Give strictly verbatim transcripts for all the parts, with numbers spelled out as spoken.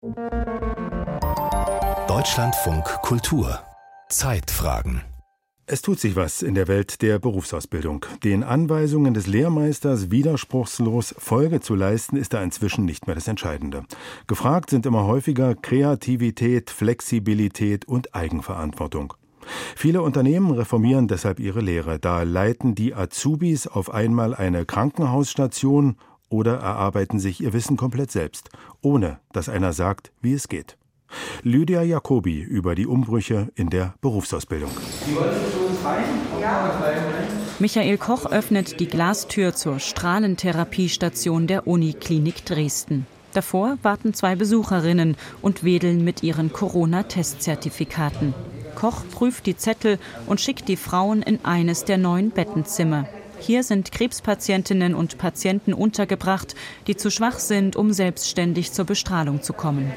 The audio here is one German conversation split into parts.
Deutschlandfunk Kultur. Zeitfragen. Es tut sich was in der Welt der Berufsausbildung. Den Anweisungen des Lehrmeisters widerspruchslos Folge zu leisten, ist da inzwischen nicht mehr das Entscheidende. Gefragt sind immer häufiger Kreativität, Flexibilität und Eigenverantwortung. Viele Unternehmen reformieren deshalb ihre Lehre. Da leiten die Azubis auf einmal eine Krankenhausstation oder erarbeiten sich ihr Wissen komplett selbst, ohne dass einer sagt, wie es geht. Lydia Jacobi über die Umbrüche in der Berufsausbildung. Michael Koch öffnet die Glastür zur Strahlentherapiestation der Uniklinik Dresden. Davor warten zwei Besucherinnen und wedeln mit ihren Corona-Testzertifikaten. Koch prüft die Zettel und schickt die Frauen in eines der neuen Bettenzimmer. Hier sind Krebspatientinnen und Patienten untergebracht, die zu schwach sind, um selbstständig zur Bestrahlung zu kommen.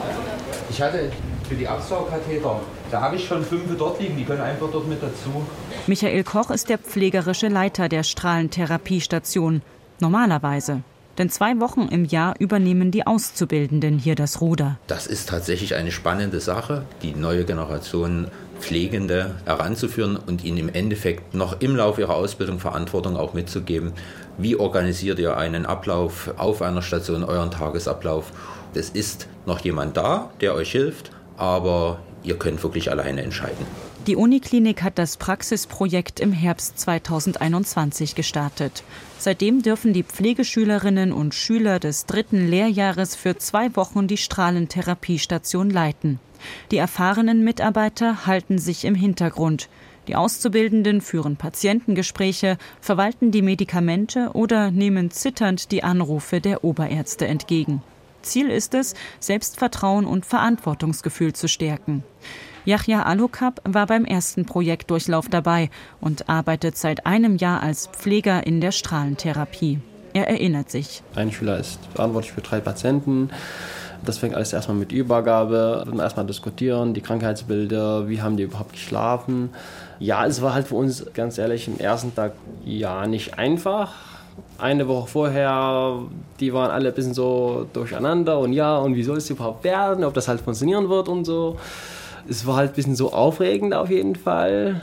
Ich hatte für die Absaugkatheter, da habe ich schon fünf dort liegen, die können einfach dort mit dazu. Michael Koch ist der pflegerische Leiter der Strahlentherapiestation. Normalerweise. Denn zwei Wochen im Jahr übernehmen die Auszubildenden hier das Ruder. Das ist tatsächlich eine spannende Sache, die neue Generation Pflegende heranzuführen und ihnen im Endeffekt noch im Laufe ihrer Ausbildung Verantwortung auch mitzugeben. Wie organisiert ihr einen Ablauf auf einer Station, euren Tagesablauf? Es ist noch jemand da, der euch hilft, aber ihr könnt wirklich alleine entscheiden. Die Uniklinik hat das Praxisprojekt im Herbst zweitausendeinundzwanzig gestartet. Seitdem dürfen die Pflegeschülerinnen und Schüler des dritten Lehrjahres für zwei Wochen die Strahlentherapiestation leiten. Die erfahrenen Mitarbeiter halten sich im Hintergrund. Die Auszubildenden führen Patientengespräche, verwalten die Medikamente oder nehmen zitternd die Anrufe der Oberärzte entgegen. Ziel ist es, Selbstvertrauen und Verantwortungsgefühl zu stärken. Yahya Alukab war beim ersten Projektdurchlauf dabei und arbeitet seit einem Jahr als Pfleger in der Strahlentherapie. Er erinnert sich. Ein Schüler ist verantwortlich für drei Patienten. Das fängt alles erstmal mit Übergabe, dann erstmal diskutieren, die Krankheitsbilder, wie haben die überhaupt geschlafen. Ja, es war halt für uns, ganz ehrlich, im ersten Tag ja nicht einfach. Eine Woche vorher, die waren alle ein bisschen so durcheinander und ja, und wie soll es überhaupt werden, ob das halt funktionieren wird und so. Es war halt ein bisschen so aufregend auf jeden Fall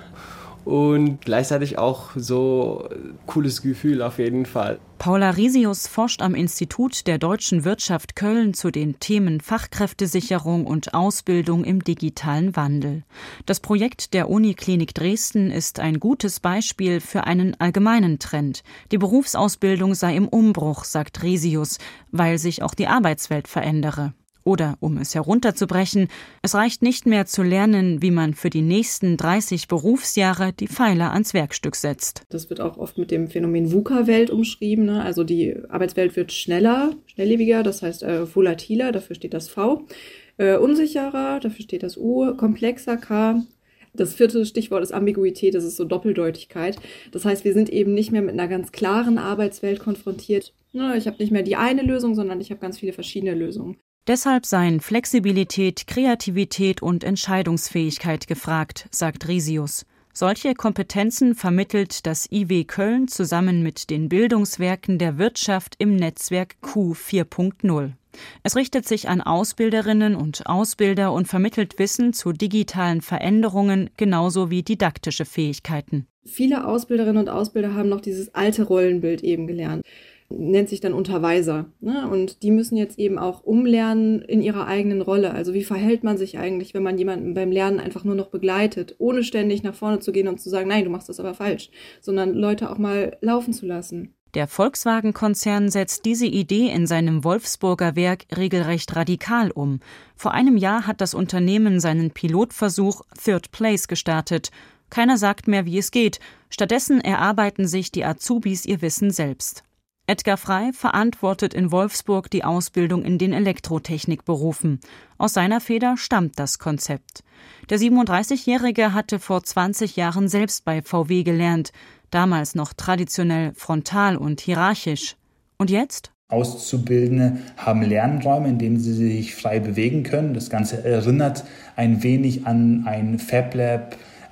und gleichzeitig auch so ein cooles Gefühl auf jeden Fall. Paula Risius forscht am Institut der Deutschen Wirtschaft Köln zu den Themen Fachkräftesicherung und Ausbildung im digitalen Wandel. Das Projekt der Uniklinik Dresden ist ein gutes Beispiel für einen allgemeinen Trend. Die Berufsausbildung sei im Umbruch, sagt Risius, weil sich auch die Arbeitswelt verändere. Oder, um es herunterzubrechen, es reicht nicht mehr zu lernen, wie man für die nächsten dreißig Berufsjahre die Pfeiler ans Werkstück setzt. Das wird auch oft mit dem Phänomen VUCA-Welt umschrieben. Ne? Also die Arbeitswelt wird schneller, schnelllebiger, das heißt äh, volatiler, dafür steht das V. Äh, unsicherer, dafür steht das U. Komplexer, K. Das vierte Stichwort ist Ambiguität, das ist so Doppeldeutigkeit. Das heißt, wir sind eben nicht mehr mit einer ganz klaren Arbeitswelt konfrontiert. Ne? Ich habe nicht mehr die eine Lösung, sondern ich habe ganz viele verschiedene Lösungen. Deshalb seien Flexibilität, Kreativität und Entscheidungsfähigkeit gefragt, sagt Risius. Solche Kompetenzen vermittelt das I W Köln zusammen mit den Bildungswerken der Wirtschaft im Netzwerk Q vier Punkt null. Es richtet sich an Ausbilderinnen und Ausbilder und vermittelt Wissen zu digitalen Veränderungen genauso wie didaktische Fähigkeiten. Viele Ausbilderinnen und Ausbilder haben noch dieses alte Rollenbild eben gelernt. Nennt sich dann Unterweiser. Ne? Und die müssen jetzt eben auch umlernen in ihrer eigenen Rolle. Also wie verhält man sich eigentlich, wenn man jemanden beim Lernen einfach nur noch begleitet, ohne ständig nach vorne zu gehen und zu sagen, nein, du machst das aber falsch, sondern Leute auch mal laufen zu lassen. Der Volkswagen-Konzern setzt diese Idee in seinem Wolfsburger Werk regelrecht radikal um. Vor einem Jahr hat das Unternehmen seinen Pilotversuch Third Place gestartet. Keiner sagt mehr, wie es geht. Stattdessen erarbeiten sich die Azubis ihr Wissen selbst. Edgar Frey verantwortet in Wolfsburg die Ausbildung in den Elektrotechnikberufen. Aus seiner Feder stammt das Konzept. Der siebenunddreißigjährige hatte vor zwanzig Jahren selbst bei V W gelernt, damals noch traditionell frontal und hierarchisch. Und jetzt? Auszubildende haben Lernräume, in denen sie sich frei bewegen können. Das Ganze erinnert ein wenig an ein Fab Lab,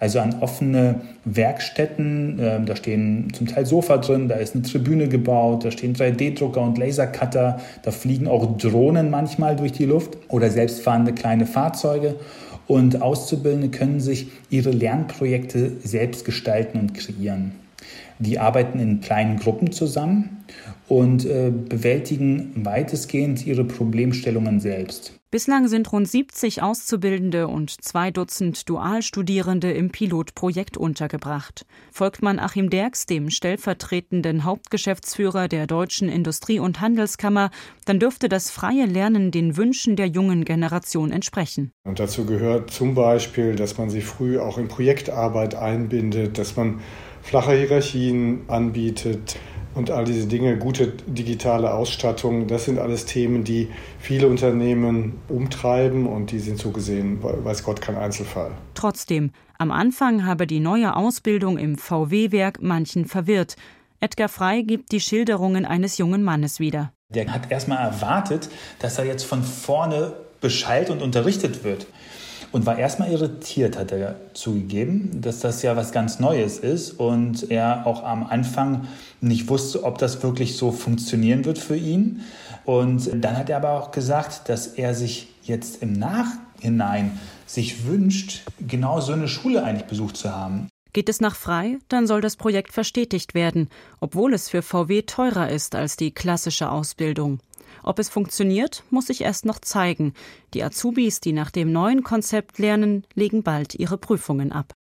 Also an offene Werkstätten, äh, da stehen zum Teil Sofa drin, da ist eine Tribüne gebaut, da stehen drei D Drucker und Lasercutter, da fliegen auch Drohnen manchmal durch die Luft oder selbstfahrende kleine Fahrzeuge. Und Auszubildende können sich ihre Lernprojekte selbst gestalten und kreieren. Die arbeiten in kleinen Gruppen zusammen und äh, bewältigen weitestgehend ihre Problemstellungen selbst. Bislang sind rund siebzig Auszubildende und zwei Dutzend Dualstudierende im Pilotprojekt untergebracht. Folgt man Achim Derks, dem stellvertretenden Hauptgeschäftsführer der Deutschen Industrie- und Handelskammer, dann dürfte das freie Lernen den Wünschen der jungen Generation entsprechen. Und dazu gehört zum Beispiel, dass man sie früh auch in Projektarbeit einbindet, dass man flache Hierarchien anbietet. Und all diese Dinge, gute digitale Ausstattung, das sind alles Themen, die viele Unternehmen umtreiben und die sind so gesehen, weiß Gott, kein Einzelfall. Trotzdem, am Anfang habe die neue Ausbildung im V W-Werk manchen verwirrt. Edgar Frey gibt die Schilderungen eines jungen Mannes wieder. Der hat erstmal erwartet, dass er jetzt von vorne beschallt und unterrichtet wird. Und war erstmal irritiert, hat er zugegeben, dass das ja was ganz Neues ist und er auch am Anfang nicht wusste, ob das wirklich so funktionieren wird für ihn. Und dann hat er aber auch gesagt, dass er sich jetzt im Nachhinein sich wünscht, genau so eine Schule eigentlich besucht zu haben. Geht es nach Frey, dann soll das Projekt verstetigt werden, obwohl es für V W teurer ist als die klassische Ausbildung. Ob es funktioniert, muss sich erst noch zeigen. Die Azubis, die nach dem neuen Konzept lernen, legen bald ihre Prüfungen ab.